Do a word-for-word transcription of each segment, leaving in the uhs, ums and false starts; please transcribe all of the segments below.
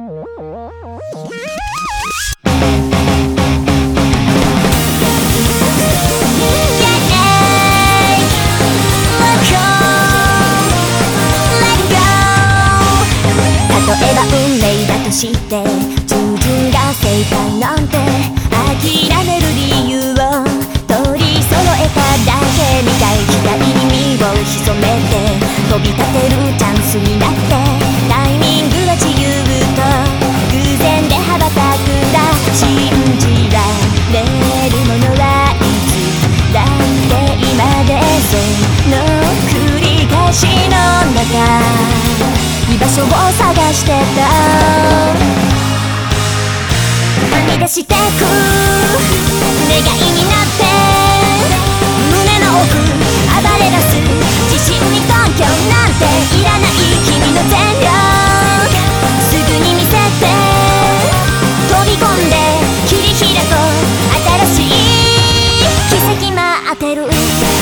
例えば運命だとして従順が正解なんて諦める理由を取り揃えただけみたい。左に身を潜めて飛び立てるチャンスになって、タイミングは自由と偶然で羽ばたくんだ。信じられるものはいつだって今でその繰り返しの中居場所を探してた。はみ出してく願いになって胸の奥暴れ出す。自信に根拠なんていらない君の全力すぐに見せて飛び込んで切り開こう新しい奇跡待ってる。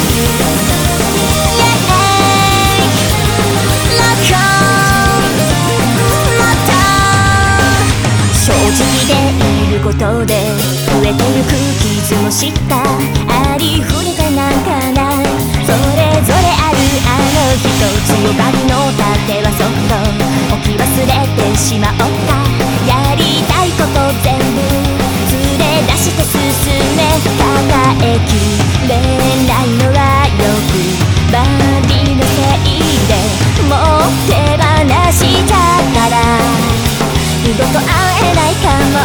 正直でいることで増えてゆく傷も知った。ありふれてなんかないそれぞれあるあの一つ強がりの盾はそっと置き忘れてしまった。やりたいこと全部連れ出して進め抱えきれないのは欲張りのせいでもう手放しちゃったら二度と会えないかも。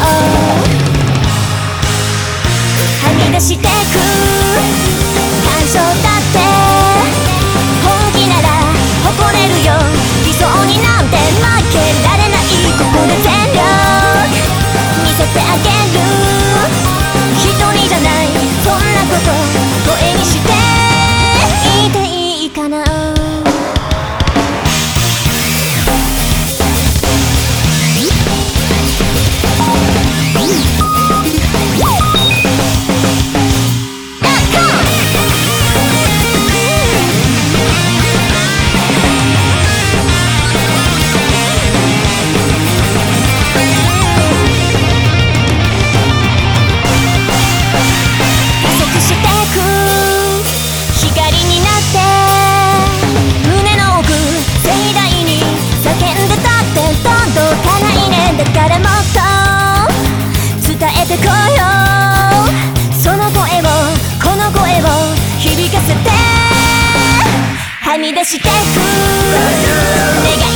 はみ出してく感傷だって本気なら誇れるよ。理想になんて負けられない。ここで全力見せてあげる。一人じゃないそんなこと声にして言っていいかな。だからもっと伝えてこよう。その声をこの声を響かせてはみ出してく願い